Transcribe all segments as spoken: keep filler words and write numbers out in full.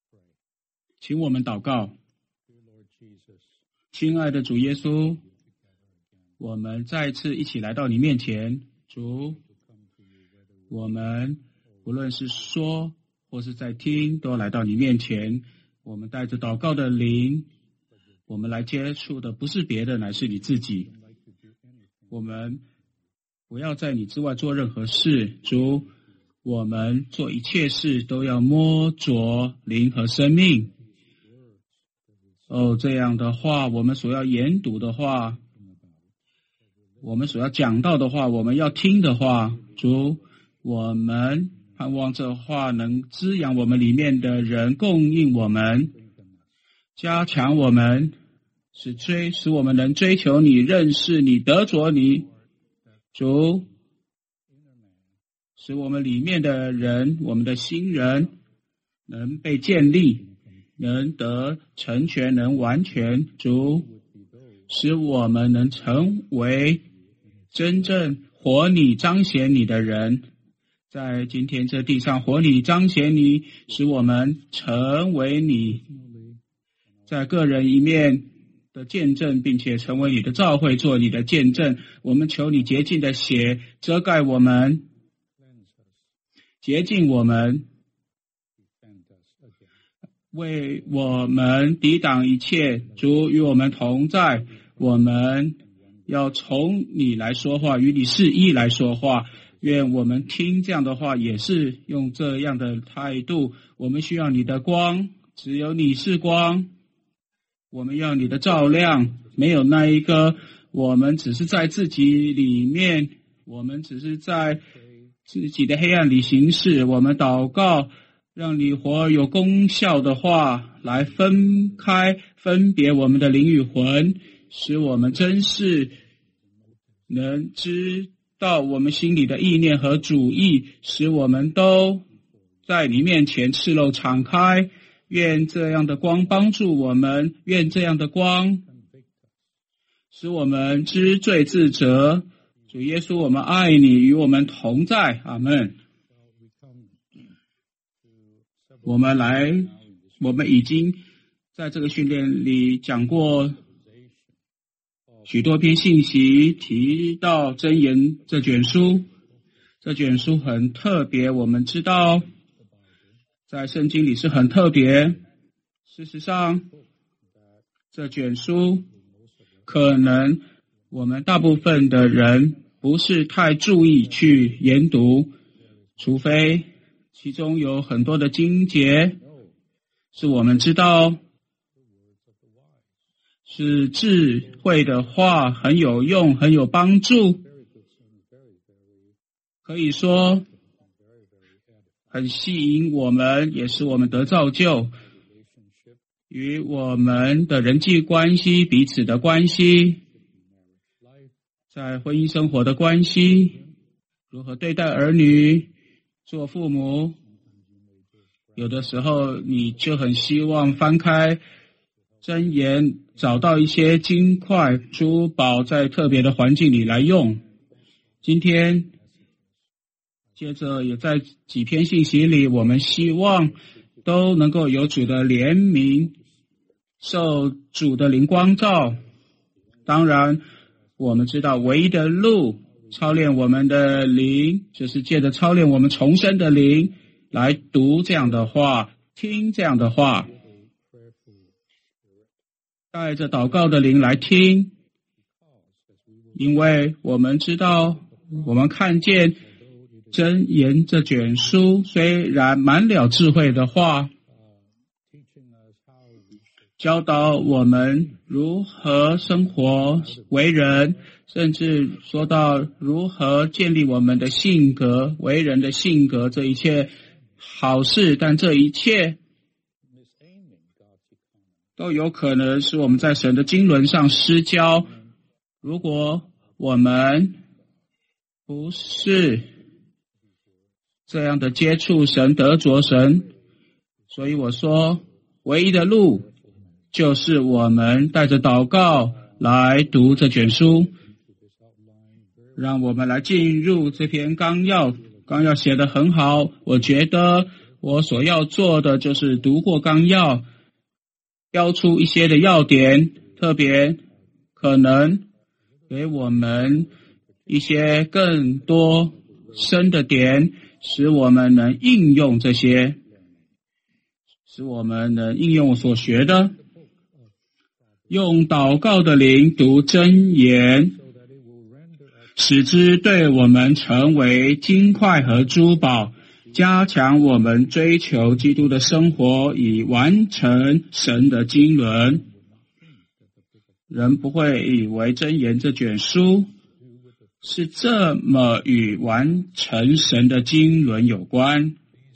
请我们祷告。亲爱的主耶稣，我们再次一起来到你面前。主，我们无论是说或是在听，都来到你面前。我们带着祷告的灵，我们来接触的不是别的，乃是你自己。我们不要在你之外做任何事。主，我们做一切事都要摸着灵和生命。哦，这样的话，我们所要研读的话，我们所要讲到的话，我们要听的话，主，我们盼望这话能滋养我们里面的人，供应我们，加强我们，使追使我们能追求你，认识你，得着你。主，使我们里面的人，我们的新人能被建立，能得成全，能完全。主，使我们能成为真正活你彰显你的人，在今天这地上活你彰显你，使我们成为你在个人一面的见证，并且成为你的召会，做你的见证。我们求你洁净的血遮盖我们，洁净我们，为我们抵挡一切。主与我们同在，我们要从你来说话，与你是一来说话。愿我们听这样的话也是用这样的态度。我们需要你的光，只有你是光。我们要你的照亮，没有那一个，我们只是在自己里面，我们只是在自己的黑暗里行事。我们祷告，让你活有功效的话来分开分别我们的灵与魂，使我们真是能知道我们心里的意念和主意，使我们都在你面前赤露敞开。愿这样的光帮助我们，愿这样的光使我们知罪自责。主耶稣，我们爱你，与我们同在。阿们。我们来，我们已经在这个训练里讲过许多篇信息，提到箴言这卷书。这卷书很特别，我们知道在圣经里是很特别。事实上，这卷书可能我们大部分的人不是太注意去研读，除非其中有很多的经节是我们知道是智慧的话，很有用，很有帮助，可以说很吸引我们，也使我们得造就，与我们的人际关系、彼此的关系，在婚姻生活的关系，如何对待儿女，做父母。有的时候你就很希望翻开箴言，找到一些金块、珠宝，在特别的环境里来用。今天接着也在几篇信息里，我们希望都能够有主的怜悯，受主的灵光照。当然我们知道唯一的路操练我们的灵，就是借着操练我们重生的灵来读这样的话，听这样的话，带着祷告的灵来听。因为我们知道，我们看见箴言这卷书虽然满了智慧的话，教导我们如何生活为人，甚至说到如何建立我们的性格，为人的性格，这一切好事，但这一切都有可能是我们在神的经纶上失焦。如果我们不是这样的接触神，得着神，所以我说唯一的路就是我们带着祷告来读这卷书。让我们来进入这篇纲要，纲要写得很好，我觉得我所要做的就是读过纲要，标出一些的要点，特别可能给我们一些更多深的点，使我们能应用这些，使我们能应用所学的，用祷告的灵读箴言，使之对我们成为金块和珠宝，加强我们追求基督的生活，以完成神的经纶。人不会以为箴言这卷书是这么与完成神的经纶有关。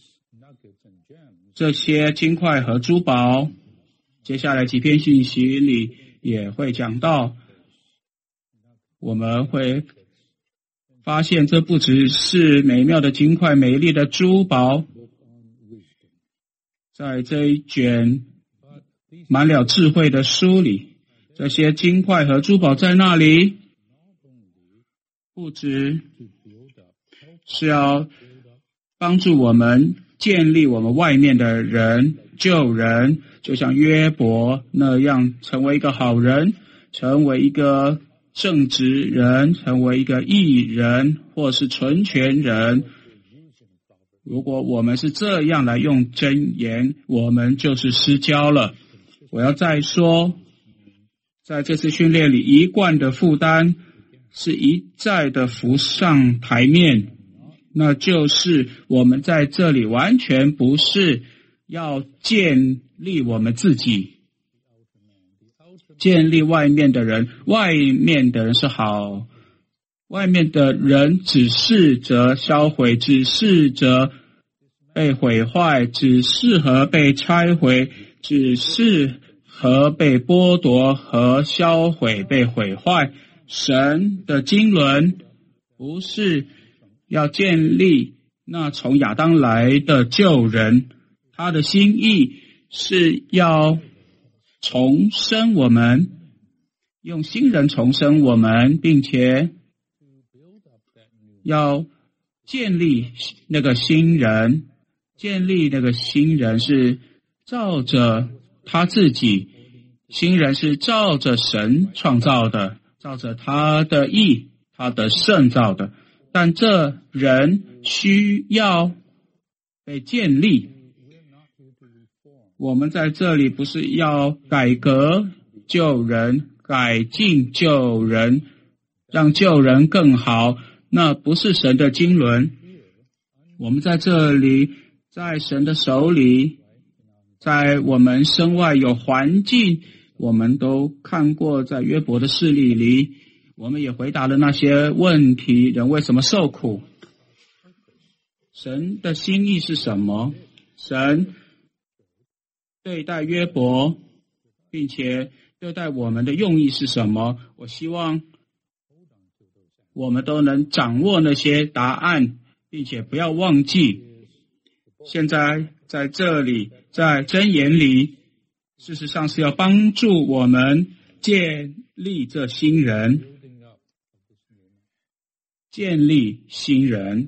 这些金块和珠宝，接下来几篇信息里也会讲到，我们会发现这不只是美妙的金块、美丽的珠宝，在这一卷满了智慧的书里，这些金块和珠宝在那里，不只是要帮助我们建立我们外面的人、救人，就像约伯那样成为一个好人，成为一个正直人，成为一个义人，或是纯全人。如果我们是这样来用箴言，我们就是失焦了。我要再说，在这次训练里，一贯的负担是一再的浮上台面，那就是我们在这里完全不是要建立我们自己，建立外面的人，外面的人是好，外面的人只适着销毁，只适着被毁坏，只适合被拆毁，只适合被剥夺和销毁，被毁坏。神的经纶不是要建立那从亚当来的救人，他的心意是要重生我们，用新人重生我们，并且要建立那个新人，建立那个新人是照着他自己，新人是照着神创造的，照着他的意，他的圣造的，但这人需要被建立。我们在这里不是要改革救人，改进救人，让救人更好，那不是神的经纶。我们在这里，在神的手里，在我们身外有环境，我们都看过，在约伯的事例里，我们也回答了那些问题，人为什么受苦，神的心意是什么，神对待约伯并且对待我们的用意是什么。我希望我们都能掌握那些答案，并且不要忘记，现在在这里，在箴言里，事实上是要帮助我们建立这新人，建立新人。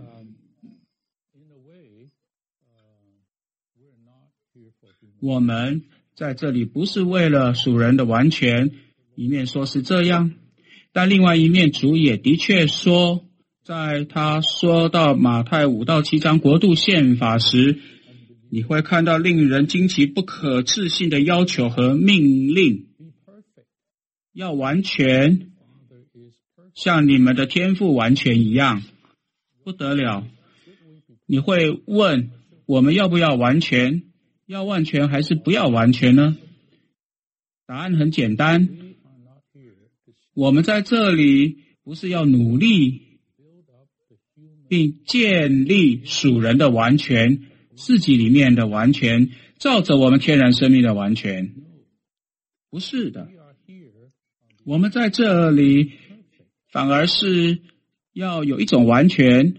我们在这里不是为了属人的完全，一面说是这样，但另外一面主也的确说，在他说到马太五到七章国度宪法时，你会看到令人惊奇不可置信的要求和命令，要完全像你们的天父完全一样，不得了。你会问，我们要不要完全？要完全还是不要完全呢？答案很简单，我们在这里不是要努力并建立属人的完全，自己里面的完全，照着我们天然生命的完全，不是的。我们在这里反而是要有一种完全，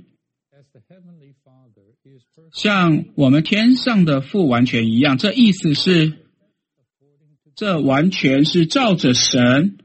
像我们天上的父完全一样。这意思是，这完全是照着神，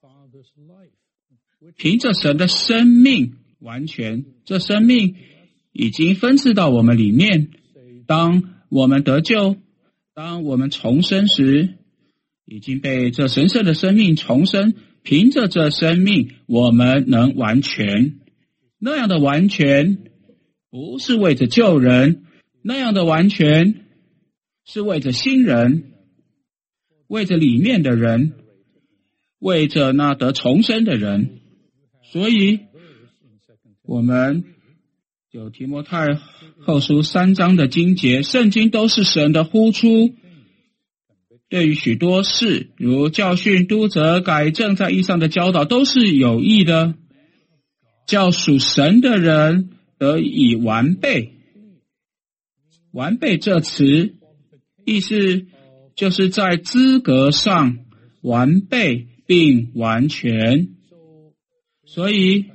凭着神的生命完全，这生命已经分赐到我们里面。当我们得救，当我们重生时，已经被这神圣的生命重生，凭着这生命，我们能完全。那样的完全不是为着救人，那样的完全是为着新人，为着里面的人，为着那得重生的人。所以我们有提摩太后书三章的经节，圣经都是神的呼出，对于许多事，如教训、督责、改正，在义上的教导，都是有益的，叫属神的人得以完备。完备这词意思就是在资格上完备并完全。所以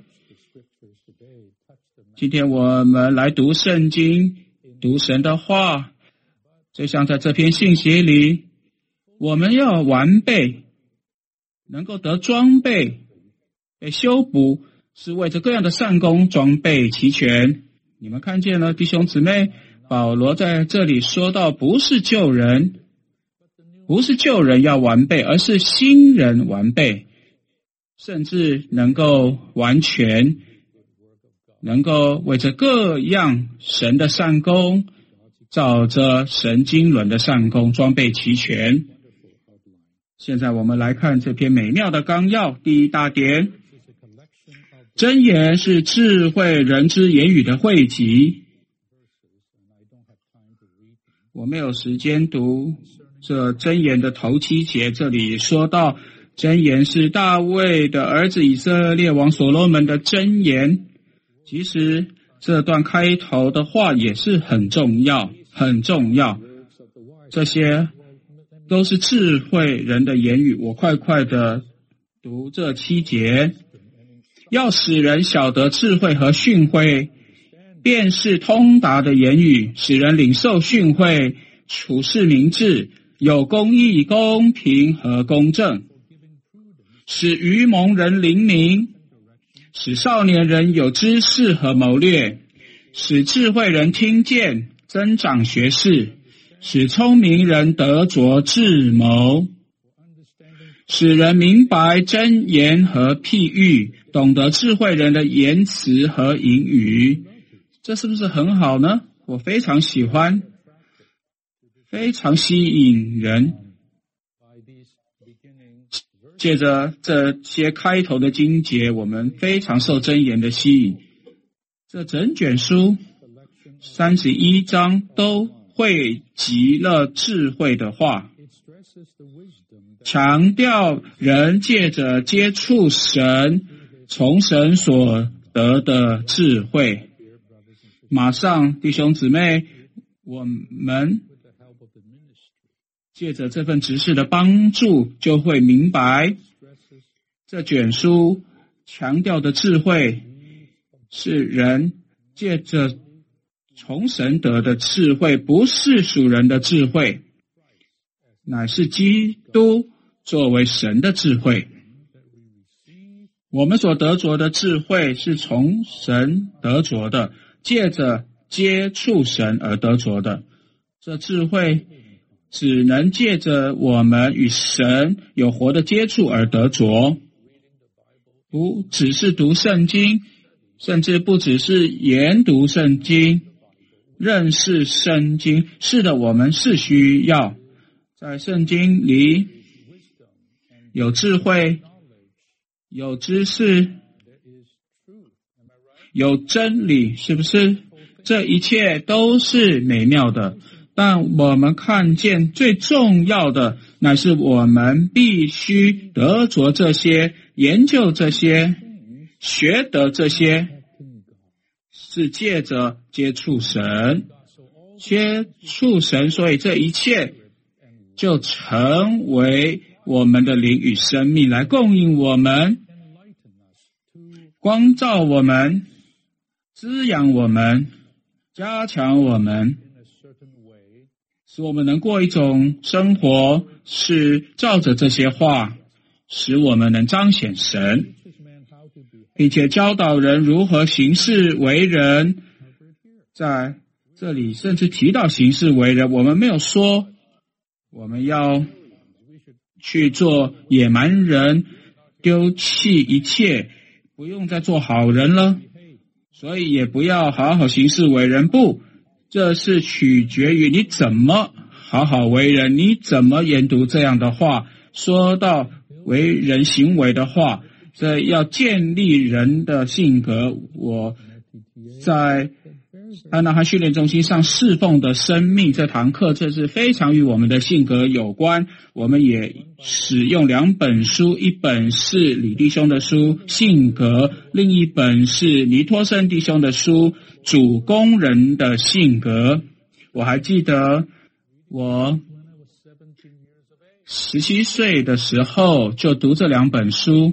今天我们来读圣经，读神的话，就像在这篇信息里，我们要完备，能够得装备，被修补，是为着各样的善功装备齐全。你们看见了，弟兄姊妹，保罗在这里说到，不是救人，不是救人要完备，而是新人完备，甚至能够完全，能够为着各样神的善功，照着神经纶的善功装备齐全。现在我们来看这篇美妙的纲要，第一大点，箴言是智慧人之言语的汇集。我没有时间读这箴言的头七节，这里说到箴言是大卫的儿子以色列王所罗门的箴言。其实这段开头的话也是很重要，很重要。这些都是智慧人的言语。我快快的读这七节，要使人晓得智慧和训诲，便是通达的言语，使人领受训诲，处事明智，有公义、公平和公正，使愚蒙人灵明，使少年人有知识和谋略，使智慧人听见，增长学识，使聪明人得着智谋，使人明白箴言和譬喻，懂得智慧人的言辞和隐语。这是不是很好呢？我非常喜欢，非常吸引人。借着这些开头的经节，我们非常受箴言的吸引。这整卷书三十一章都汇集了智慧的话，强调人借着接触神，从神所得的智慧。马上，弟兄姊妹，我们借着这份执事的帮助，就会明白这卷书强调的智慧是人借着从神得的智慧，不是属人的智慧，乃是基督作为神的智慧。我们所得着的智慧是从神得着的，借着接触神而得着的。这智慧只能借着我们与神有活的接触而得着，不只是读圣经，甚至不只是研读圣经，认识圣经。是的，我们是需要在圣经里有智慧，有知识，有真理，是不是？这一切都是美妙的，但我们看见最重要的乃是我们必须得着这些，研究这些，学得这些，是借着接触神，接触神，所以这一切就成为我们的灵与生命，来供应我们，光照我们，滋养我们，加强我们，使我们能过一种生活，是照着这些话，使我们能彰显神，并且教导人如何行事为人， 在这里甚至提到行事为人，我们没有说我们要去做野蛮人，丢弃一切，不用再做好人了，所以也不要好好行事为人。不，这是取决于你怎么好好为人，你怎么研读这样的话。说到为人行为的话，这要建立人的性格。我在安纳汉训练中心上侍奉的生命这堂课，这是非常与我们的性格有关。我们也使用两本书，一本是李弟兄的书《性格》，另一本是尼托森弟兄的书《主工人的性格》。我还记得我十七岁的时候就读这两本书，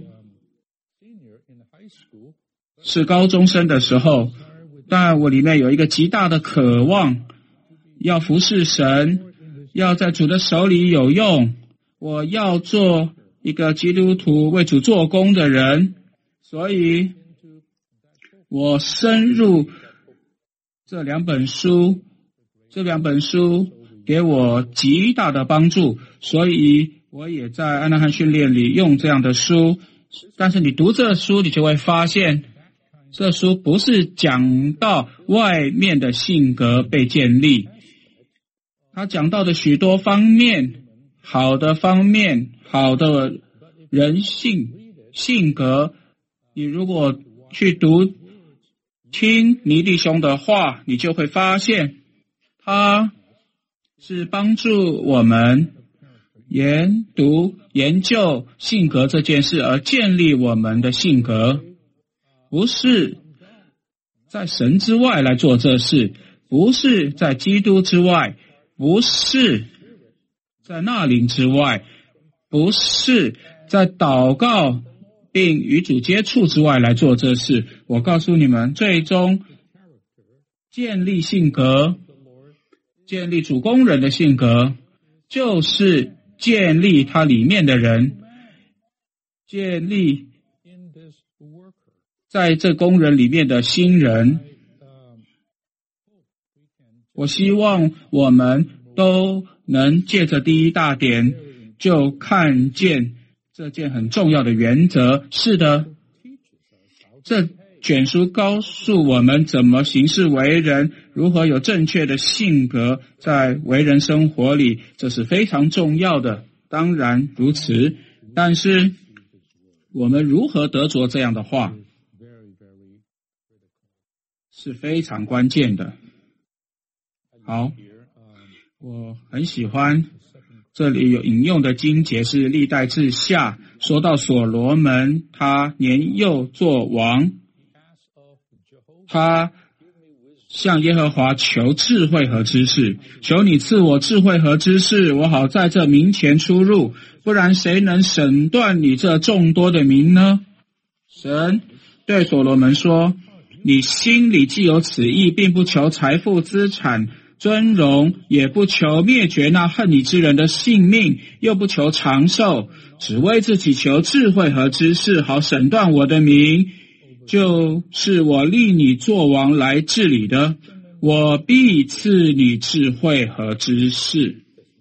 是高中生的时候，但我里面有一个极大的渴望，要服侍神，要在主的手里有用，我要做一个基督徒为主做工的人，所以我深入这两本书，这两本书给我极大的帮助，所以我也在安纳汉训练里用这样的书。但是你读这书，你就会发现这书不是讲到外面的性格被建立，他讲到的许多方面，好的方面，好的人性性格，你如果去读听尼弟兄的话，你就会发现他是帮助我们研读研究性格这件事，而建立我们的性格，不是在神之外来做这事，不是在基督之外，不是在纳灵之外，不是在祷告并与主接触之外来做这事。我告诉你们，最终建立性格，建立主工人的性格，就是建立他里面的人，建立在这工人里面的新人。我希望我们都能借着第一大点就看见这件很重要的原则。是的，这卷书告诉我们怎么行事为人，如何有正确的性格在为人生活里，这是非常重要的。当然如此，但是我们如何得着这样的话是非常关键的。好，我很喜欢这里有引用的经节是历代志下，说到所罗门他年幼做王，他向耶和华求智慧和知识，求你赐我智慧和知识，我好在这民前出入，不然谁能审断你这众多的民呢？神对所罗门说，你心里既有此意，并不求财富资产尊荣，也不求灭绝那恨你之人的性命，又不求长寿，只为自己求智慧和知识，好审断我的民，就是我立你作王来治理的，我必赐你智慧和知识。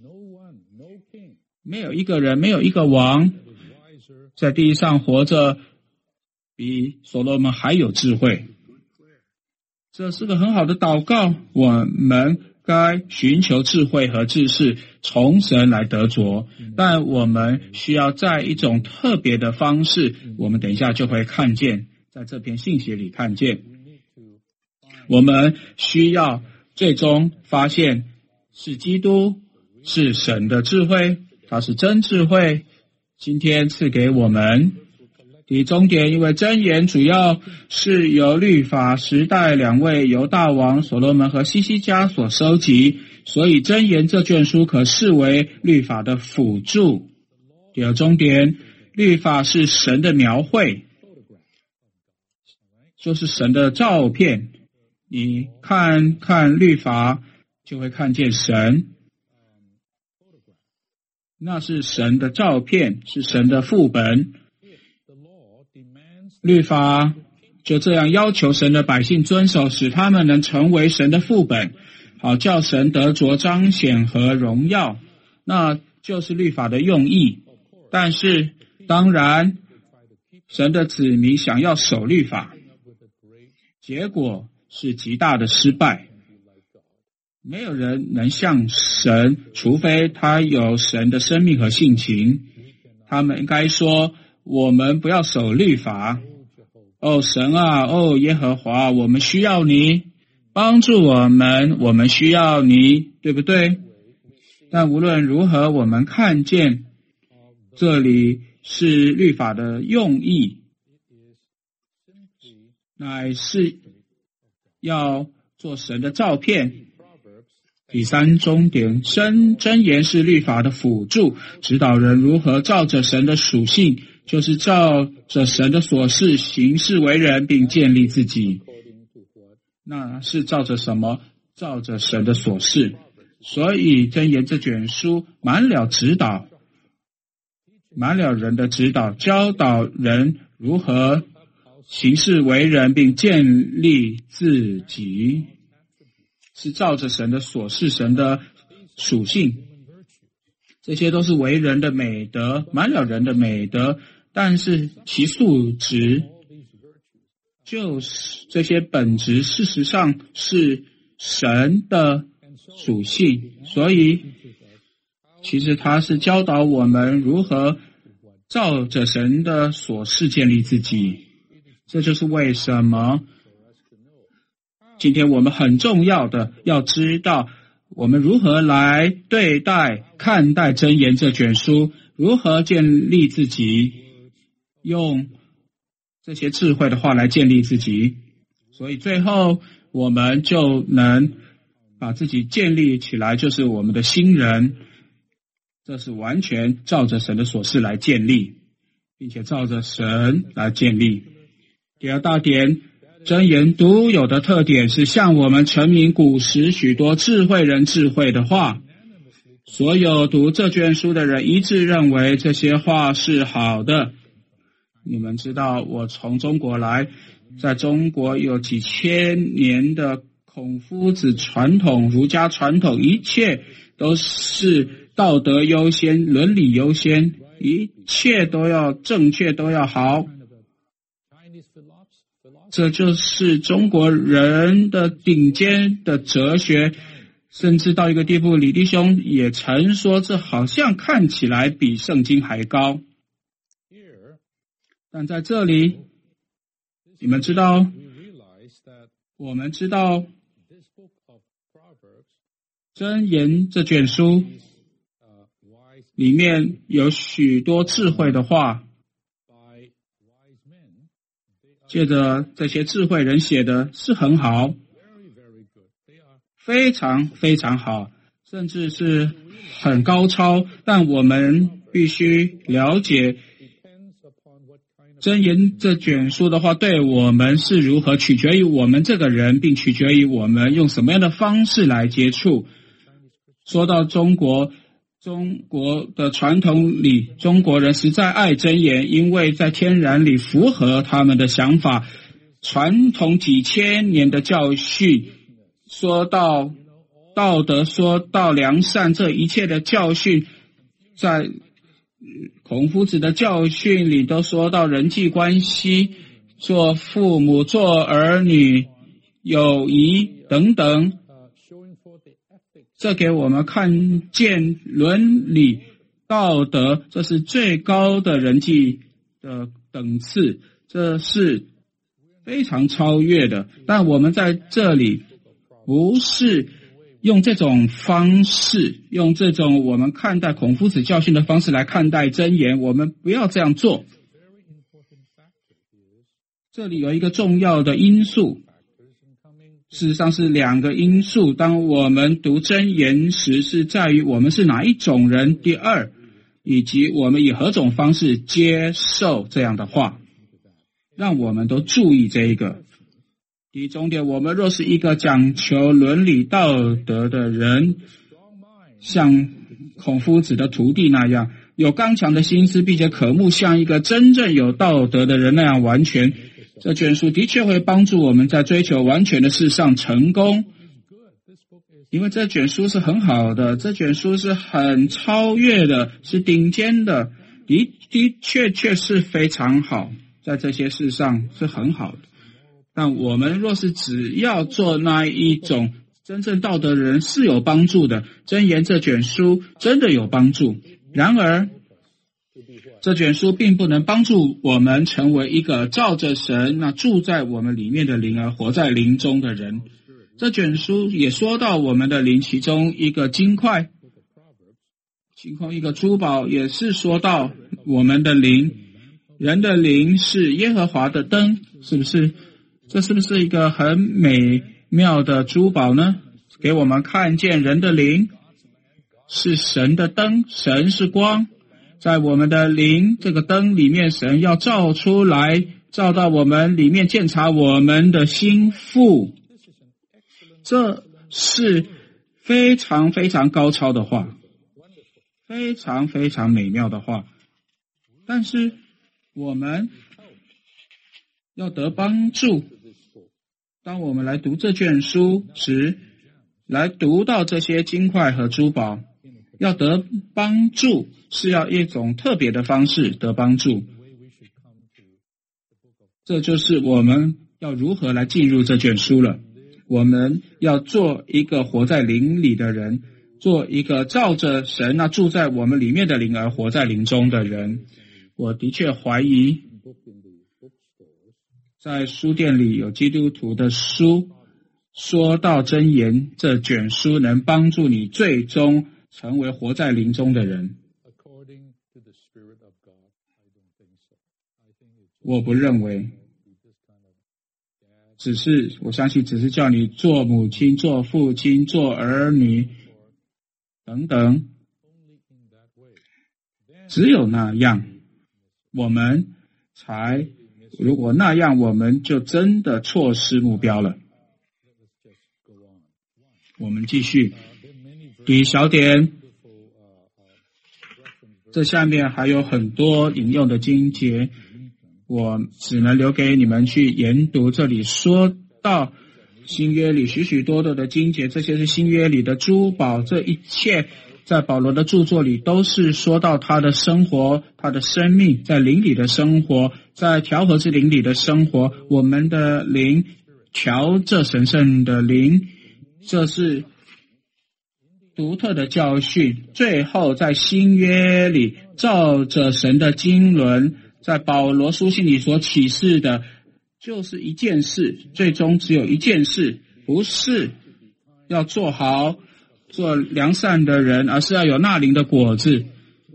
没有一个人，没有一个王在地上活着比所罗门还有智慧。这是个很好的祷告，我们该寻求智慧和知识，从神来得着，但我们需要在一种特别的方式，我们等一下就会看见，在这篇信息里看见，我们需要最终发现是基督，是神的智慧，它是真智慧，今天赐给我们。第终点，因为箴言主要是由律法时代两位犹大王所罗门和希西家所收集，所以箴言这卷书可视为律法的辅助。第二终点，律法是神的描绘，就是神的照片，你看看律法就会看见神，那是神的照片，是神的副本。律法就这样要求神的百姓遵守，使他们能成为神的副本，好叫神得着彰显和荣耀，那就是律法的用意。但是当然神的子民想要守律法，结果是极大的失败。没有人能像神，除非他有神的生命和性情。他们应该说，我们不要守律法。哦，神啊，哦，耶和华，我们需要你帮助我们，我们需要你，对不对？但无论如何，我们看见这里是律法的用意，乃是要做神的照片。第三终点，真箴言是律法的辅助，指导人如何照着神的属性，就是照着神的所示行事为人，并建立自己。那是照着什么？照着神的所示。所以箴言这卷书满了指导，满了人的指导，教导人如何行事为人，并建立自己，是照着神的所示，神的属性。这些都是为人的美德，满了人的美德，但是其素质，就是这些本质事实上是神的属性。所以其实他是教导我们如何照着神的所示建立自己。这就是为什么今天我们很重要的要知道，我们如何来对待看待箴言这卷书，如何建立自己，用这些智慧的话来建立自己。所以最后我们就能把自己建立起来，就是我们的新人，这是完全照着神的所示来建立，并且照着神来建立。第二大点，箴言独有的特点是向我们陈明古时许多智慧人智慧的话。所有读这卷书的人一致认为这些话是好的。你们知道我从中国来，在中国有几千年的孔夫子传统，儒家传统，一切都是道德优先，伦理优先，一切都要正确，都要好。这就是中国人的顶尖的哲学，甚至到一个地步，李弟兄也曾说，这好像看起来比圣经还高。但在这里，你们知道，我们知道箴言这卷书里面有许多智慧的话，借着这些智慧人写的是很好，非常非常好，甚至是很高超。但我们必须了解箴言这卷书的话对我们是如何，取决于我们这个人，并取决于我们用什么样的方式来接触。说到中国，中国的传统里，中国人实在爱箴言，因为在天然里符合他们的想法。传统几千年的教训，说到道德，说到良善，这一切的教训，在孔夫子的教训里都说到人际关系，做父母，做儿女，友谊等等。这给我们看见伦理道德，这是最高的人际的等次，这是非常超越的。但我们在这里不是用这种方式，用这种我们看待孔夫子教训的方式来看待箴言，我们不要这样做。这里有一个重要的因素，事实上是两个因素。当我们读箴言时，是在于我们是哪一种人，第二，以及我们以何种方式接受这样的话，让我们都注意这一个。第一重点，我们若是一个讲求伦理道德的人，像孔夫子的徒弟那样，有刚强的心思，并且渴慕像一个真正有道德的人那样完全， 这卷书的确会帮助我们在追求完全的事上成功，因为这卷书是很好的，这卷书是很超越的，是顶尖的，的的确确是非常好，在这些事上是很好的。但我们若是只要做那一种真正道德的人是有帮助的，箴言这卷书真的有帮助，然而这卷书并不能帮助我们成为一个照着神那住在我们里面的灵而活在灵中的人。这卷书也说到我们的灵，其中一个金块，其中一个珠宝，也是说到我们的灵。人的灵是耶和华的灯，是不是？这是不是一个很美妙的珠宝呢？给我们看见人的灵是神的灯，神是光，在我们的灵这个灯里面，神要照出来，照到我们里面，鉴察我们的心腹。这是非常非常高超的话，非常非常美妙的话。但是我们要得帮助，当我们来读这卷书时，来读到这些金块和珠宝，要得帮助是要一种特别的方式得帮助。这就是我们要如何来进入这卷书了。我们要做一个活在灵里的人，做一个照着神那住在我们里面的灵而活在灵中的人。我的确怀疑在书店里有基督徒的书说到箴言这卷书能帮助你最终成为活在灵中的人，我不认为，只是我相信只是叫你做母亲做父亲做儿女等等，只有那样我们才，如果那样我们就真的错失目标了。我们继续第一小点，这下面还有很多引用的经节，我只能留给你们去研读。这里说到新约里许许多多的经节，这些是新约里的珠宝，这一切在保罗的著作里都是说到他的生活，他的生命，在灵里的生活，在调和之灵里的生活，我们的灵调这神圣的灵，这是独特的教训。最后在新约里照着神的经纶，在保罗书信里所启示的就是一件事，最终只有一件事，不是要做好做良善的人，而是要有那灵的果子，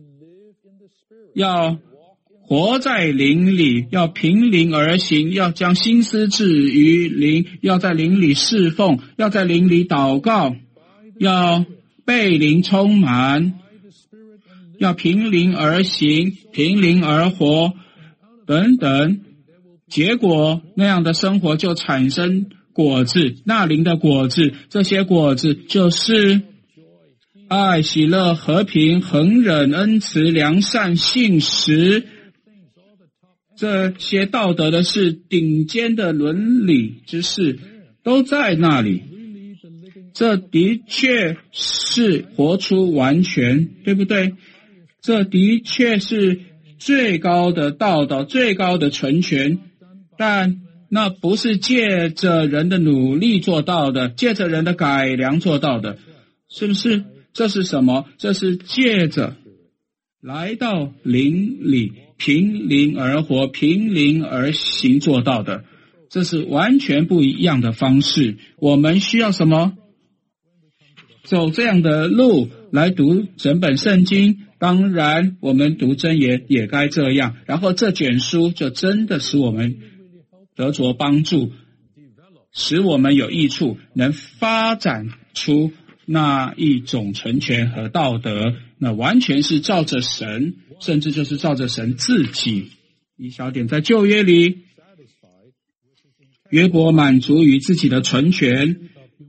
要活在灵里，要凭灵而行，要将心思置于灵，要在灵里侍奉，要在灵里祷告，要被灵充满，要凭灵而行，凭灵而活等等。结果那样的生活就产生果子，那灵的果子，这些果子就是爱、喜乐、和平、恒忍、恩慈、良善、信实，这些道德的事，顶尖的伦理之事都在那里。这的确是活出完全，对不对？这的确是最高的道道，最高的纯全，但那不是借着人的努力做到的，借着人的改良做到的，是不是？这是什么？这是借着来到灵里，凭灵而活，凭灵而行做到的，这是完全不一样的方式。我们需要什么？走这样的路来读整本圣经，当然我们读箴言也该这样，然后这卷书就真的使我们得着帮助，使我们有益处，能发展出那一种纯全和道德，那完全是照着神，甚至就是照着神自己。一小点，在旧约里，约伯满足于自己的纯全，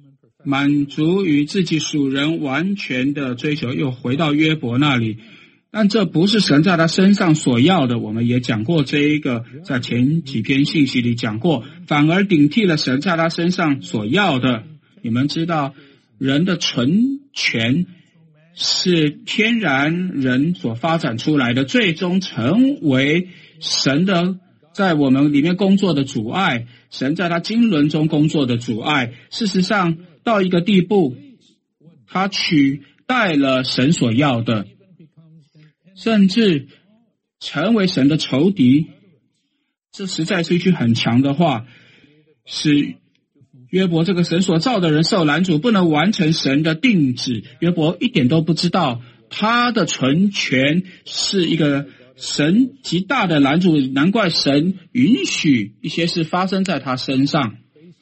满足于自己属人完全的追求，又回到约伯那里， 但这不是神在他身上所要的，我们也讲过这一个，在前几篇信息里讲过，反而顶替了神在他身上所要的。你们知道，人的纯全是天然人所发展出来的，最终成为神的在我们里面工作的阻碍，神在他经纶中工作的阻碍。事实上，到一个地步，他取代了神所要的，甚至成为神的仇敌。这实在是一句很强的话，使约伯这个神所造的人受拦阻，不能完成神的定旨。约伯一点都不知道，他的纯全是一个神极大的拦阻，难怪神允许一些事发生在他身上，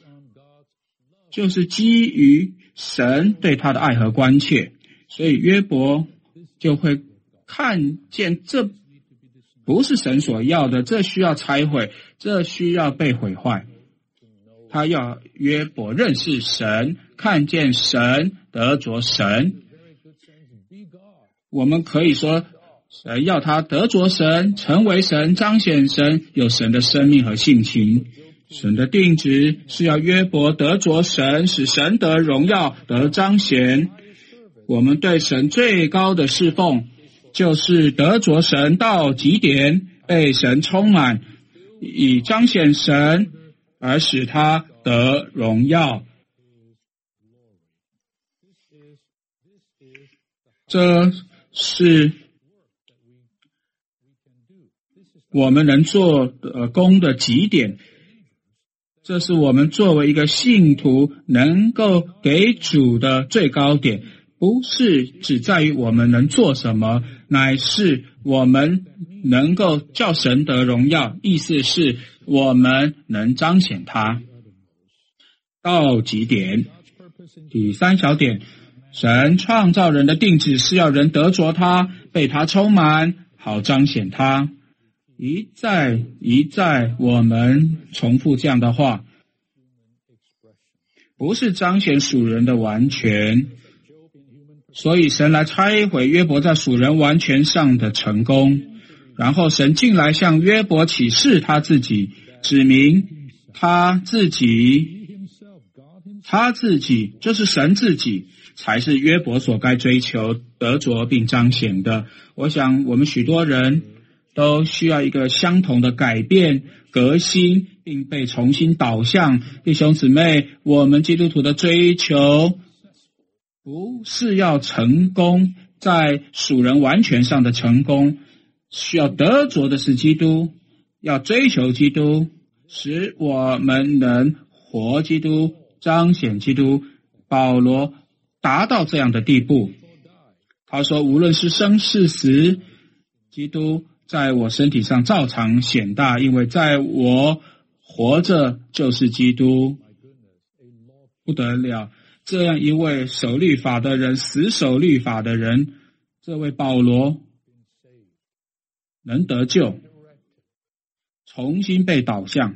就是基于神对他的爱和关切。所以约伯就会看见这不是神所要的，这需要拆毁，这需要被毁坏。他要约伯认识神，看见神，得着神。我们可以说，神要他得着神，成为神，彰显神，有神的生命和性情。神的定旨是要约伯得着神，使神得荣耀，得彰显。我们对神最高的侍奉，就是得着神到极点，被神充满，以彰显神，而使他得荣耀。这是我们能做的工的极点，这是我们作为一个信徒能够给主的最高点，不是只在于我们能做什么，乃是我们能够叫神得荣耀，意思是我们能彰显他到极点。第三小点，神创造人的定旨是要人得着他，被他充满，好彰显他。一再一再我们重复这样的话，不是彰显属人的完全，所以神来拆毁约伯在属人完全上的成功，然后神进来向约伯启示他自己，指明他自己，他自己就是神自己，才是约伯所该追求、得着并彰显的。我想我们许多人都需要一个相同的改变、革新，并被重新导向。弟兄姊妹，我们基督徒的追求不是要成功，在属人完全上的成功，需要得着的是基督，要追求基督，使我们能活基督、彰显基督。保罗达到这样的地步，他说无论是生是死，基督在我身体上照常显大，因为在我活着就是基督。不得了，这样一位守律法的人，死守律法的人，这位保罗能得救，重新被导向，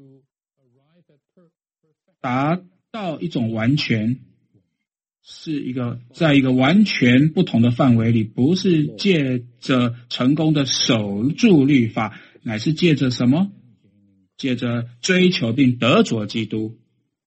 达到一种完全，是一个在一个完全不同的范围里，不是借着成功的守住律法，乃是借着什么？借着追求并得着基督。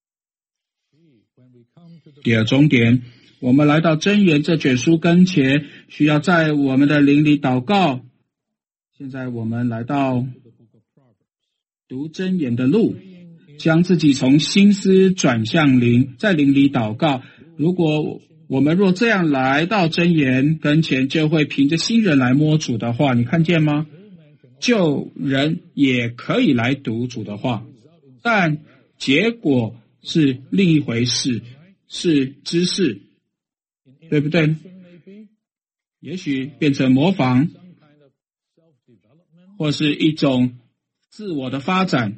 第二重点，我们来到箴言这卷书跟前，需要在我们的灵里祷告。现在我们来到读箴言的路，将自己从心思转向灵，在灵里祷告。如果我们若这样来到箴言跟前，就会凭着新人来摸主的话，你看见吗？旧人也可以来读主的话，但结果是另一回事，是知识，对不对？也许变成模仿，或是一种自我的发展，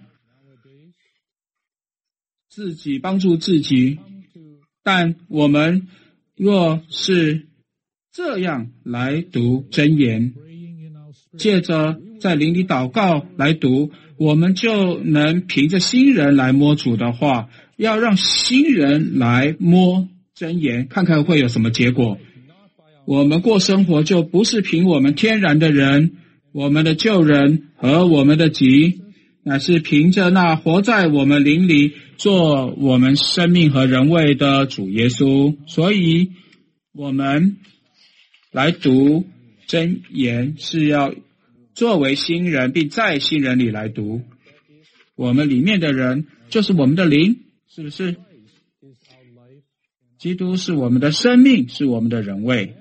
自己帮助自己。但我们若是这样来读箴言，借着在灵里祷告来读，我们就能凭着新人来摸主的话，要让新人来摸箴言，看看会有什么结果。 我们过生活就不是凭我们天然的人，我们的旧人和我们的己，乃是凭着那活在我们灵里做我们生命和人位的主耶稣。所以我们来读箴言是要作为新人，并在新人里来读。我们里面的人就是我们的灵，是不是？基督是我们的生命，是我们的人位。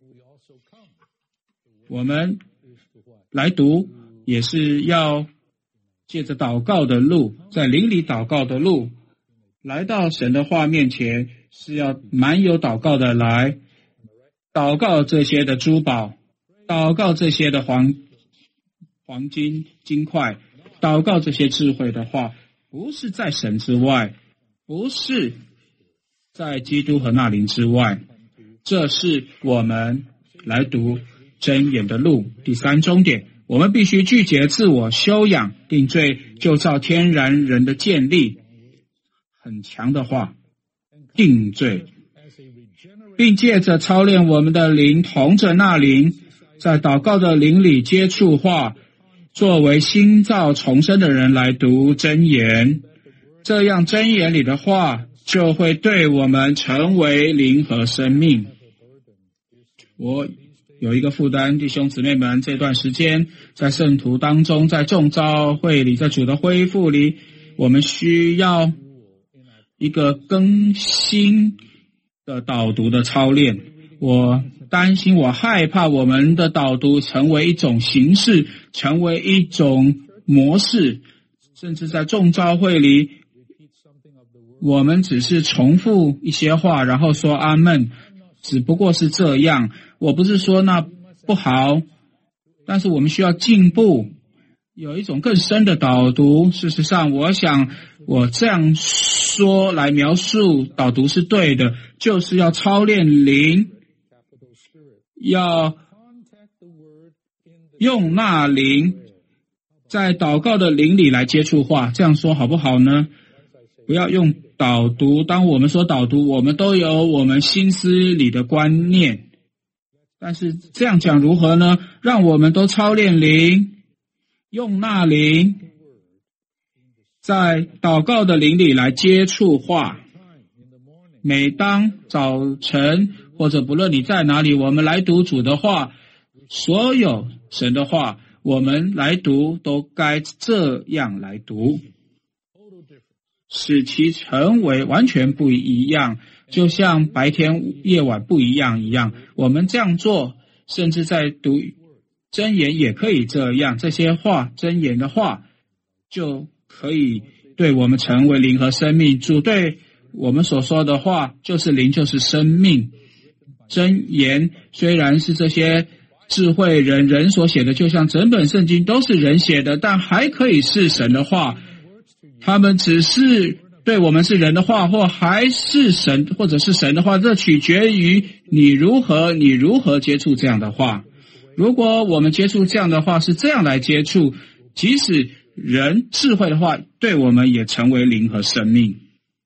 我们来读也是要借着祷告的路，在灵里祷告的路，来到神的话面前，是要满有祷告的来祷告这些的珠宝，祷告这些的黄黄金金块，祷告这些智慧的话，不是在神之外，不是在基督和那灵之外，这是我们来读箴言的路。第三终点，我们必须拒绝自我修养，定罪就照天然人的建立，很强的话，定罪，并借着操练我们的灵，同着那灵，在祷告的灵里接触话，作为新造重生的人来读箴言，这样箴言里的话就会对我们成为灵和生命。我有一个负担，弟兄姊妹们，这段时间在圣徒当中，在众召会里，在主的恢复里，我们需要一个更新的导读的操练。我担心，我害怕我们的导读成为一种形式，成为一种模式，甚至在众召会里，我们只是重复一些话，然后说阿们，只不过是这样。我不是说那不好，但是我们需要进步，有一种更深的导读。事实上，我想我这样说来描述导读是对的，就是要操练灵，要用那灵在祷告的灵里来接触话，这样说好不好呢？不要用导读，当我们说导读，我们都有我们心思里的观念，但是这样讲如何呢？让我们都操练灵，用那灵在祷告的灵里来接触话。每当早晨或者不论你在哪里，我们来读主的话，所有神的话我们来读都该这样来读，使其成为完全不一样，就像白天夜晚不一样一样。我们这样做，甚至在读箴言也可以这样，这些话箴言的话就可以对我们成为灵和生命。主对我们所说的话就是灵，就是生命。箴言虽然是这些智慧人人所写的，就像整本圣经都是人写的，但还可以是神的话。他们只是对我们是人的话，或还是神，或者是神的话，这取决于你如何你如何接触这样的话。如果我们接触这样的话是这样来接触，即使人智慧的话，对我们也成为灵和生命。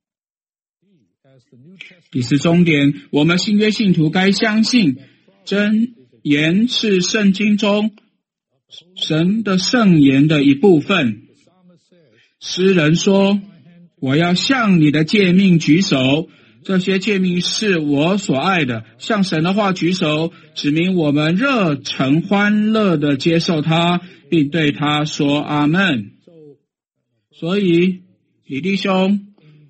第四终点，我们新约信徒该相信箴言是圣经中神的圣言的一部分。诗人说，我要向你的诫命举手，这些诫命是我所爱的。向神的话举手，指明我们热诚欢乐地接受它，并对它说阿们。所以李弟兄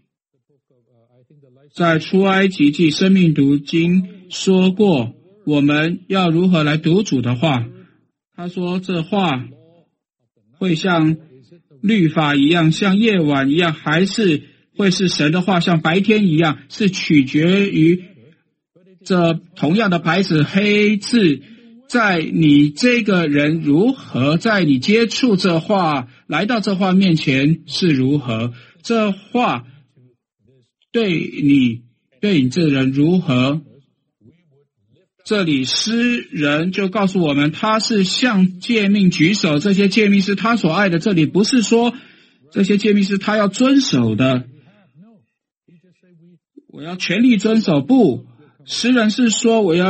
在出埃及记生命读经说过，我们要如何来读主的话。他说这话会像律法一样，像夜晚一样，还是会是神的话像白天一样，是取决于这同样的牌子黑字在你这个人如何，在你接触这话来到这话面前是如何，这话对你对你这人如何。这里诗人就告诉我们，他是向诫命举手，这些诫命是他所爱的。这里不是说这些诫命是他要遵守的，我要全力遵守，不，诗人是说我要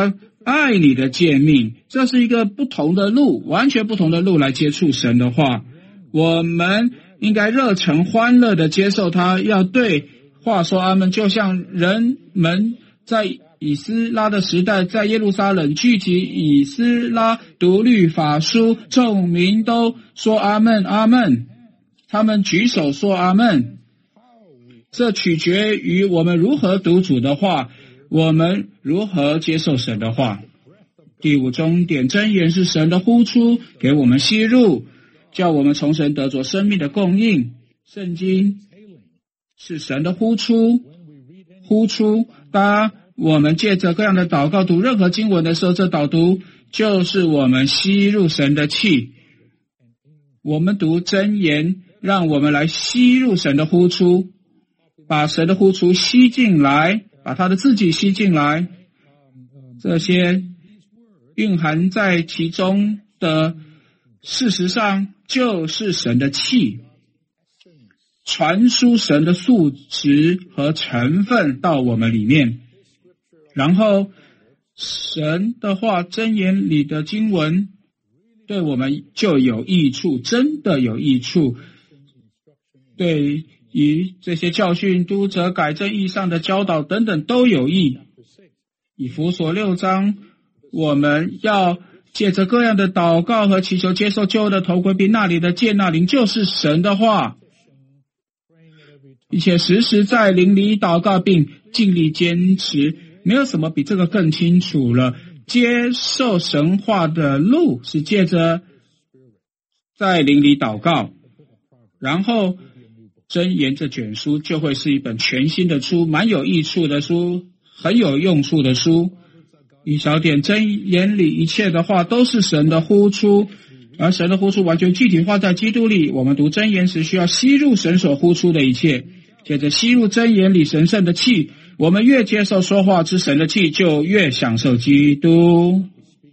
爱你的诫命，这是一个不同的路，完全不同的路来接触神的话。我们应该热诚欢乐的接受它，要对话说阿们，就像人们在以斯拉的时代，在耶路撒冷聚集以斯拉读律法书，众民都说阿们阿们，他们举手说阿们。这取决于我们如何读主的话，我们如何接受神的话。第五终点，真言是神的呼出，给我们吸入，叫我们从神得着生命的供应。圣经是神的呼出，呼出。当我们借着各样的祷告读任何经文的时候，这导读就是我们吸入神的气。我们读真言，让我们来吸入神的呼出，把神的呼出吸进来，把他的自己吸进来。这些蕴含在其中的，事实上就是神的气，传输神的素质和成分到我们里面。然后神的话，箴言里的经文对我们就有益处，真的有益处。对于这些教训、督责、改正义上的教导等等都有益。以弗所六章，我们要借着各样的祷告和祈求接受救恩的头盔，并那里的剑那灵就是神的话，并且时时在灵里祷告，并尽力坚持。没有什么比这个更清楚了。接受神话的路是借着在灵里祷告，然后箴言这卷书就会是一本全新的书，蛮有益处的书，很有用处的书。一小点，箴言里一切的话都是神的呼出，而神的呼出完全具体化在基督里。我们读箴言时需要吸入神所呼出的一切，接着吸入箴言里神圣的气。我们越接受说话之神的气，就越享受基督。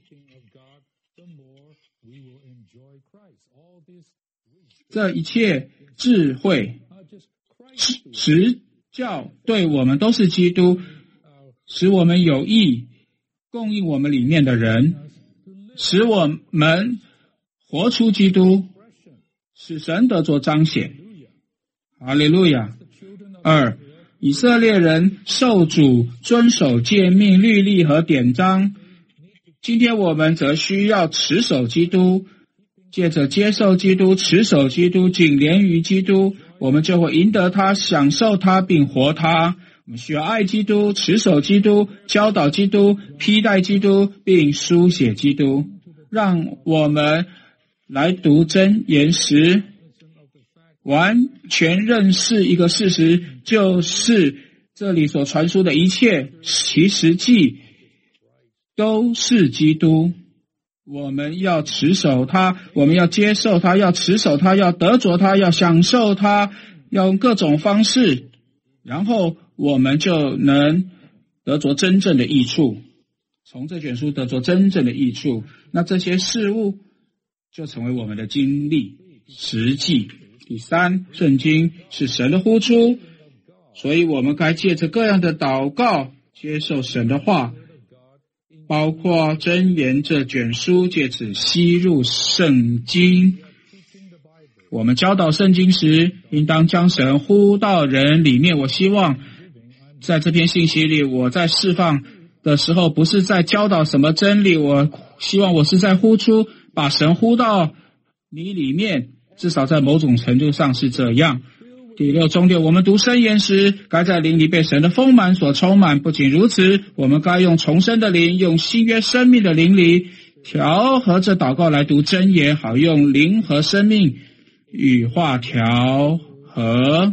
这一切智慧、实教对我们都是基督，使我们有益，供应我们里面的人，使我们活出基督，使神得着彰显。哈利路亚。二，以色列人受主遵守诫命、律例和典章。今天我们则需要持守基督，借着接受基督、持守基督、紧连于基督，我们就会赢得他、享受他并活他。我们需要爱基督、持守基督、教导基督、披戴基督并书写基督。让我们来读箴言时，完全认识一个事实，就是这里所传输的一切其实际都是基督。我们要持守它，我们要接受它，要持守它，要得着它，要享受它，要用各种方式，然后我们就能得着真正的益处，从这卷书得着真正的益处。那这些事物就成为我们的经历实际。第三，圣经是神的呼出，所以我们该借着各样的祷告接受神的话，包括箴言这卷书，借此吸入圣经。我们教导圣经时，应当将神呼到人里面。我希望在这篇信息里，我在释放的时候不是在教导什么真理，我希望我是在呼出，把神呼到你里面，至少在某种程度上是这样。第六重点，我们读箴言时，该在灵里被神的丰满所充满。不仅如此，我们该用重生的灵，用新约生命的灵里调和着祷告来读箴言，好用灵和生命与话调和。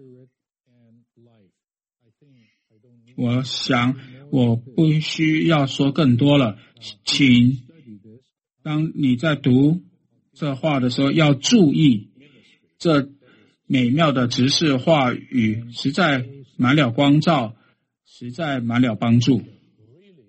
我想我不需要说更多了，请当你在读这话的时候要注意，这美妙的执事话语实在满了光照，实在满了帮助。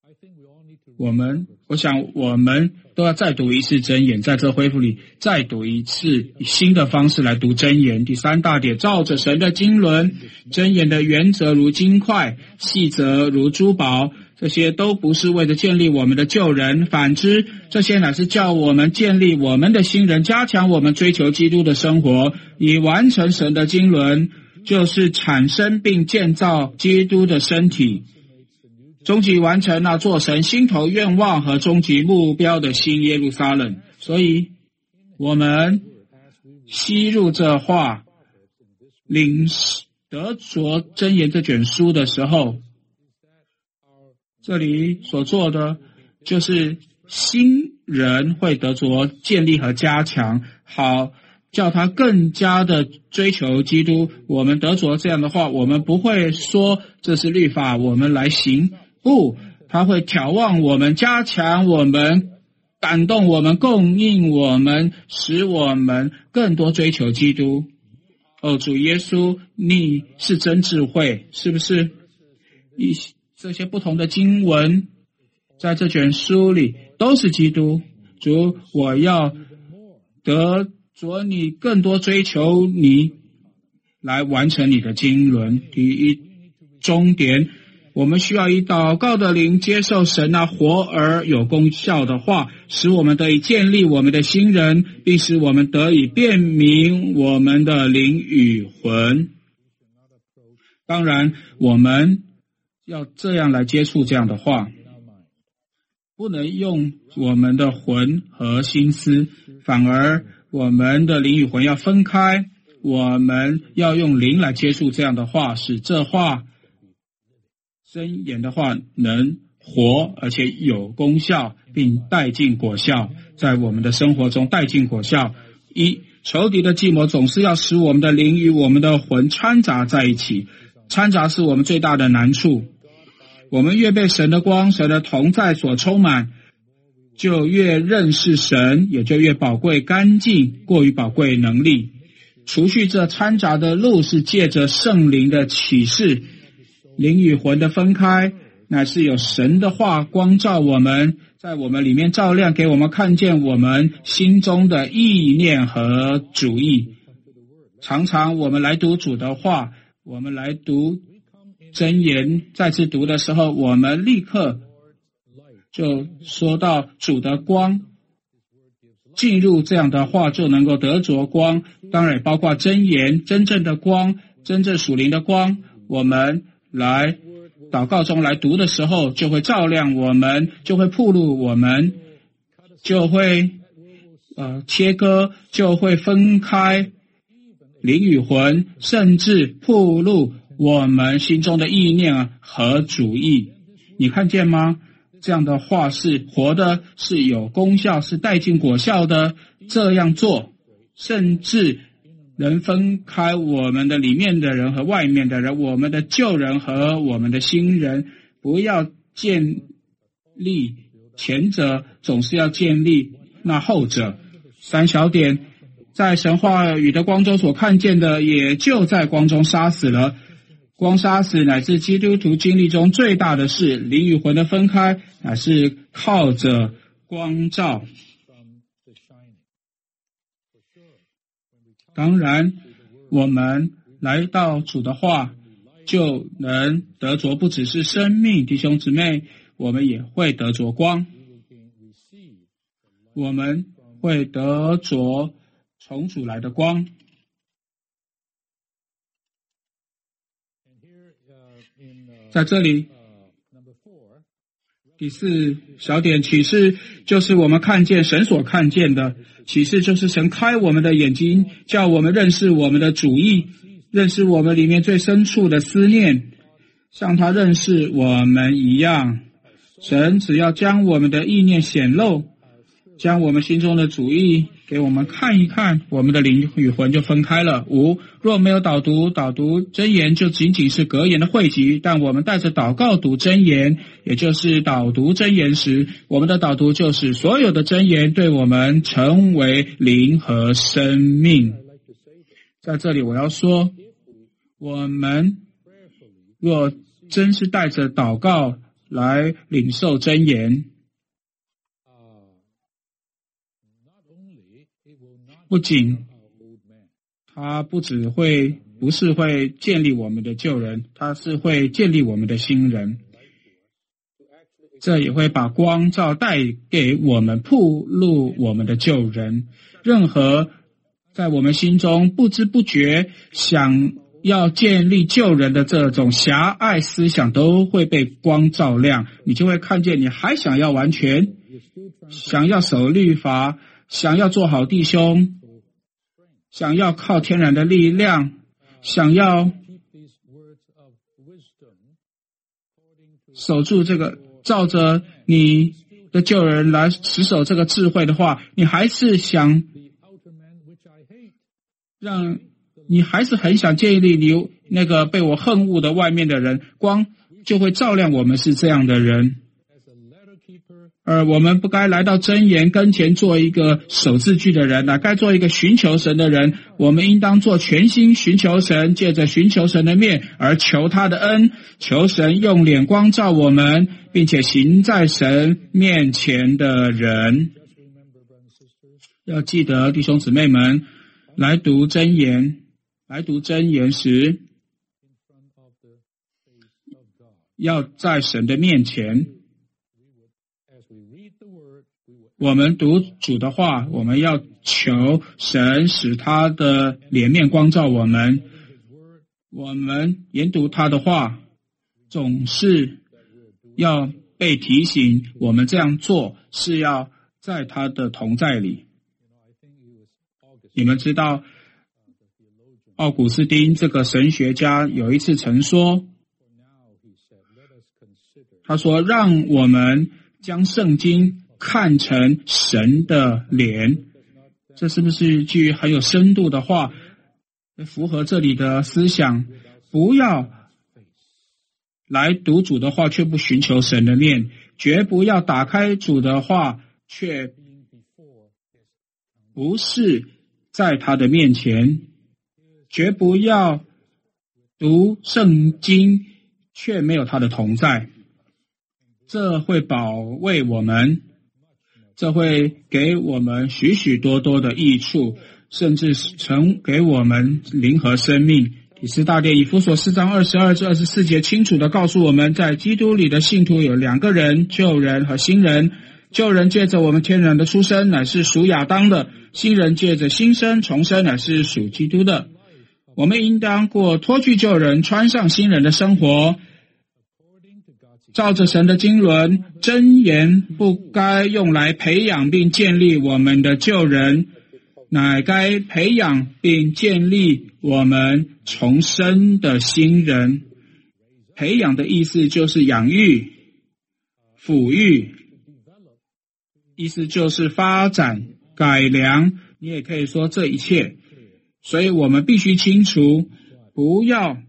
我们，我想我们都要再读一次箴言，在这恢复里再读一次，以新的方式来读箴言。第三大点，照着神的经纶，箴言的原则如金块，细则如珠宝，这些都不是为了建立我们的旧人，反之，这些乃是叫我们建立我们的新人，加强我们追求基督的生活，以完成神的经纶，就是产生并建造基督的身体，终极完成那做神心头愿望和终极目标的新耶路撒冷。所以我们吸入这话，领得着箴言这卷书的时候，这里所做的就是新人会得着建立和加强，好叫他更加的追求基督。我们得着这样的话，我们不会说这是律法我们来行，不，他会眺望我们，加强我们，感动我们，供应我们，使我们更多追求基督。哦，主耶稣，你是真智慧，是不是？一这些不同的经文在这卷书里都是基督。主，我要得着你，更多追求你，来完成你的经纶。第一终点，我们需要以祷告的灵接受神那活而有功效的话，使我们得以建立我们的新人，并使我们得以辨明我们的灵与魂。当然，我们要这样来接触这样的话，不能用我们的魂和心思，反而我们的灵与魂要分开。我们要用灵来接触这样的话，使这话箴言的话能活而且有功效，并带进果效，在我们的生活中带进果效。一，仇敌的计谋总是要使我们的灵与我们的魂掺杂在一起，掺杂是我们最大的难处。我们越被神的光、神的同在所充满，就越认识神，也就越宝贵干净，过于宝贵能力。除去这掺杂的路，是借着圣灵的启示，灵与魂的分开，乃是有神的话光照我们，在我们里面照亮，给我们看见我们心中的意念和主意。常常我们来读主的话，我们来读箴言，再次读的时候，我们立刻就说到主的光，进入这样的话就能够得着光，当然也包括箴言，真正的光，真正属灵的光，我们来祷告中来读的时候，就会照亮我们，就会暴露我们，就会呃切割，就会分开灵与魂，甚至暴露我们心中的意念和主意。你看见吗？这样的话是活的，是有功效，是带进果效的。这样做甚至能分开我们的里面的人和外面的人，我们的旧人和我们的新人。不要建立前者，总是要建立那后者。三小点，在神话语的光中所看见的，也就在光中杀死了。光杀死乃是基督徒经历中最大的事，灵与魂的分开乃是靠着光照。当然，我们来到主的话，就能得着不只是生命，弟兄姊妹，我们也会得着光，我们会得着从主来的光。在这里，第四小点，启示就是我们看见神所看见的，启示就是神开我们的眼睛，叫我们认识我们的主意，认识我们里面最深处的思念，像他认识我们一样。神只要将我们的意念显露，将我们心中的主意给我们看一看，我们的灵与魂就分开了。五，若没有导读，导读箴言就仅仅是格言的汇集，但我们带着祷告读箴言，也就是导读箴言时，我们的导读就是所有的箴言对我们成为灵和生命。在这里我要说，我们若真是带着祷告来领受真言。不仅他不只会不是会建立我们的旧人，他是会建立我们的新人。这也会把光照带给我们，暴露我们的旧人。任何在我们心中不知不觉想要建立旧人的这种狭隘思想，都会被光照亮。你就会看见，你还想要完全，想要守律法，想要做好弟兄，想要靠天然的力量，想要守住这个，照着你的旧人来持守这个智慧的话，你还是想让你还是很想建立你那个被我恨恶的外面的人，光就会照亮我们是这样的人。而我们不该来到真言跟前做一个守字句的人啊，该做一个寻求神的人。我们应当做全心寻求神，借着寻求神的面而求他的恩，求神用脸光照我们，并且行在神面前的人。要记得，弟兄姊妹们，来读真言来读真言时，要在神的面前。我们读主的话，我们要求神使他的脸面光照我们。我们研读他的话，总是要被提醒，我们这样做是要在他的同在里。你们知道，奥古斯丁这个神学家有一次曾说，他说，让我们将圣经看成神的脸。这是不是一句很有深度的话，符合这里的思想？不要来读主的话却不寻求神的面，绝不要打开主的话却不是在他的面前，绝不要读圣经却没有他的同在。这会保卫我们，这会给我们许许多多的益处，甚至曾给我们灵和生命。第四大殿以弗所四章二十二至二十四节清楚地告诉我们，在基督里的信徒有两个人，旧人和新人。旧人借着我们天然的出生，乃是属亚当的；新人借着新生重生，乃是属基督的。我们应当过脱去旧人，穿上新人的生活。照着神的经纶，真言不该用来培养并建立我们的旧人，乃该培养并建立我们重生的新人。培养的意思就是养育、抚育，意思就是发展、改良，你也可以说这一切。所以我们必须清楚，不要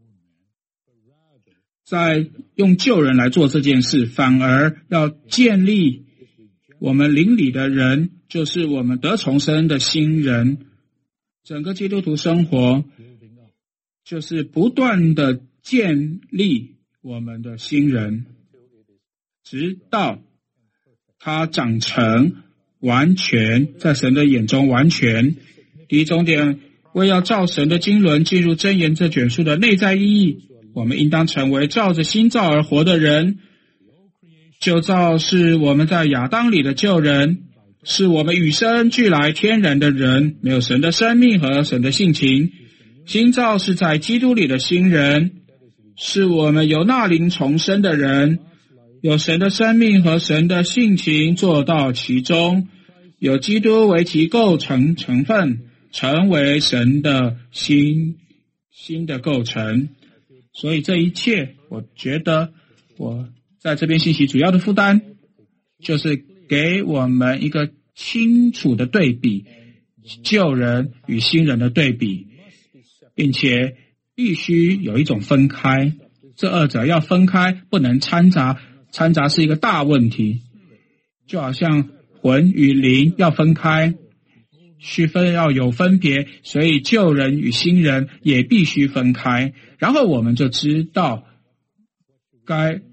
再用旧人来做这件事，反而要建立我们灵里的人，就是我们得重生的新人。整个基督徒生活就是不断的建立我们的新人，直到他长成完全，在神的眼中完全。第一重点，为要照神的经纶进入箴言这卷书的内在意义，我们应当成为照着新造而活的人。旧造是我们在亚当里的旧人，是我们与生俱来天然的人，没有神的生命和神的性情。新造是在基督里的新人，是我们由那灵重生的人，有神的生命和神的性情做到其中，有基督为其构成成分，成为神的新新的构成。所以这一切，我觉得我在这边信息主要的负担，就是给我们一个清楚的对比，旧人与新人的对比，并且必须有一种分开，这二者要分开，不能掺杂，掺杂是一个大问题。就好像魂与灵要分开，区分要有分别，所以旧人与新人也必须分开。然后我们就知道该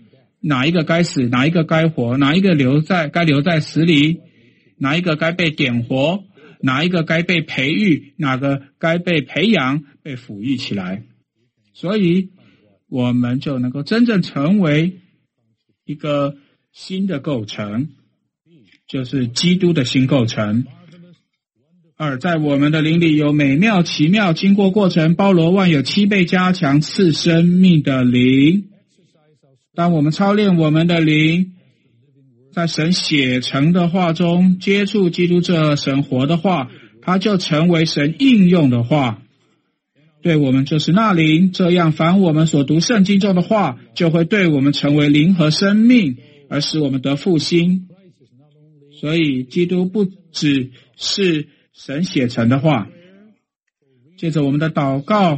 哪一个该死，哪一个该活，哪一个留在该留在死里，哪一个该被点活，哪一个该被培育，哪个该被培养，被抚育起来。所以我们就能够真正成为一个新的构成，就是基督的新构成。二，在我们的灵里有美妙奇妙经过过程包罗万有七倍加强赐生命的灵。当我们操练我们的灵，在神写成的话中接触基督这神活的话，它就成为神应用的话，对我们就是那灵。这样凡我们所读圣经中的话，就会对我们成为灵和生命，而使我们得复兴。所以基督不只是神写成的话，借着我们的祷告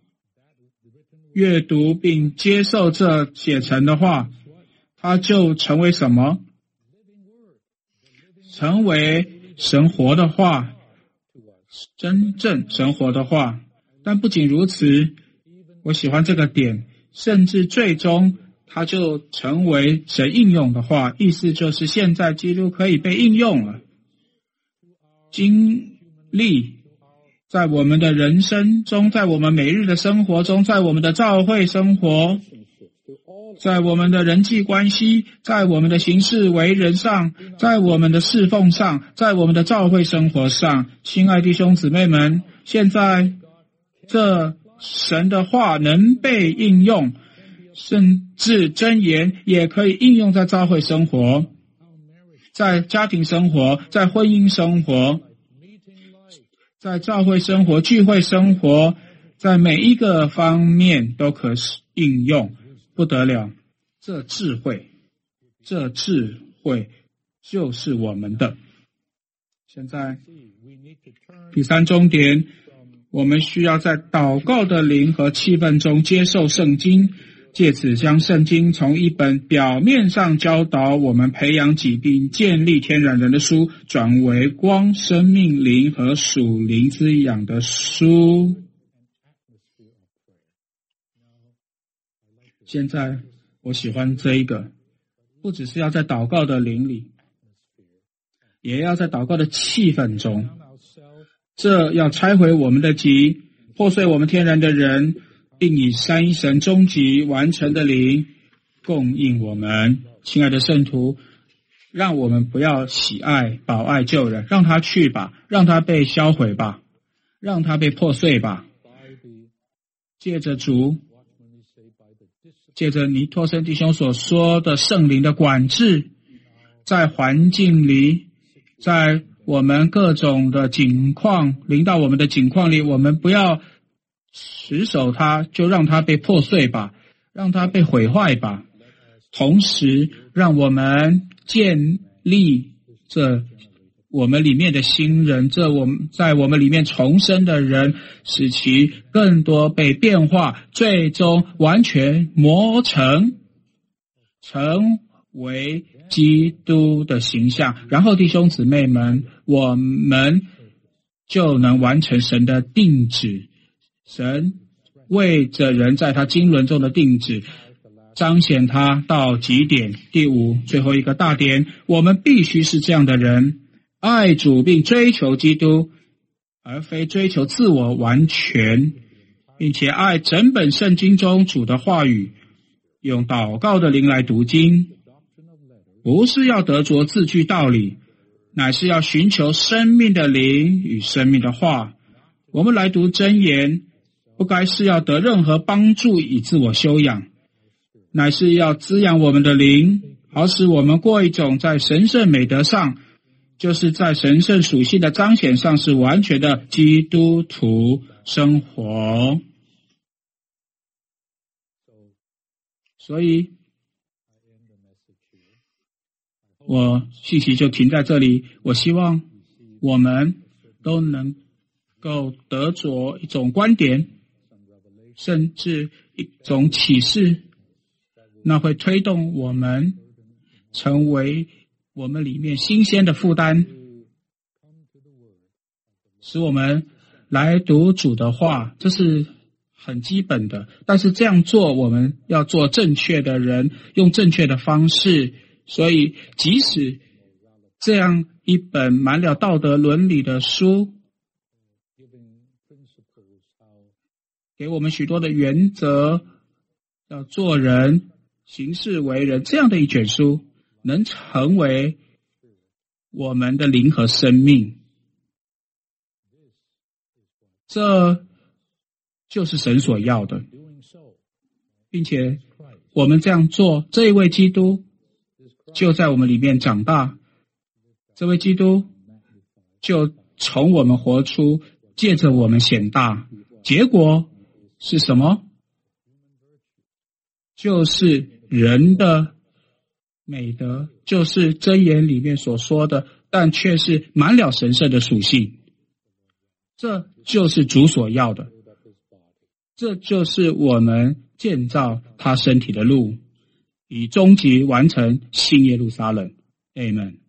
阅读并接受这写成的话，它就成为什么？成为神活的话，真正神活的话。但不仅如此，我喜欢这个点，甚至最终它就成为神应用的话，意思就是现在基督可以被应用了。经历在我们的人生中，在我们每日的生活中，在我们的教会生活，在我们的人际关系，在我们的行事为人上，在我们的侍奉上，在我们的教会生活上。亲爱弟兄姊妹们，现在这神的话能被应用，甚至箴言也可以应用在教会生活，在家庭生活，在婚姻生活，在教会生活、聚会生活，在每一个方面都可应用。不得了，这智慧，这智慧就是我们的。现在第三重点，我们需要在祷告的灵和气氛中接受圣经，借此将圣经从一本表面上教导我们培养己并建立天然人的书，转为光、生命灵和属灵滋养的书。现在我喜欢这一个，不只是要在祷告的灵里，也要在祷告的气氛中，这要拆毁我们的己，破碎我们天然的人，并以三一神终极完成的灵供应我们。亲爱的圣徒，让我们不要喜爱保爱救人，让他去吧，让他被销毁吧，让他被破碎吧。借着主，借着尼托生弟兄所说的圣灵的管制，在环境里，在我们各种的境况临到我们的境况里，我们不要持守它，就让它被破碎吧，让它被毁坏吧。同时让我们建立这我们里面的新人，这我们在我们里面重生的人，使其更多被变化，最终完全磨成成为基督的形象。然后弟兄姊妹们，我们就能完成神的定旨，神为着人在他经纶中的定旨，彰显他到极点。第五，最后一个大点，我们必须是这样的人，爱主并追求基督，而非追求自我完全，并且爱整本圣经中主的话语，用祷告的灵来读经，不是要得着字句道理，乃是要寻求生命的灵与生命的话。我们来读箴言，不该是要得任何帮助以自我修养，乃是要滋养我们的灵，好使我们过一种在神圣美德上，就是在神圣属性的彰显上是完全的基督徒生活。所以我信息就停在这里，我希望我们都能够得着一种观点，甚至一种启示，那会推动我们成为我们里面新鲜的负担，使我们来读主的话，这是很基本的，但是这样做我们要做正确的人，用正确的方式。所以即使这样一本满了道德伦理的书，给我们许多的原则，要做人行事为人，这样的一卷书能成为我们的灵和生命，这就是神所要的，并且我们这样做，这一位基督就在我们里面长大，这位基督就从我们活出，借着我们显大。结果是什么？就是人的美德，就是箴言里面所说的，但却是满了神圣的属性。这就是主所要的，这就是我们建造他身体的路，以终极完成新耶路撒冷。Amen。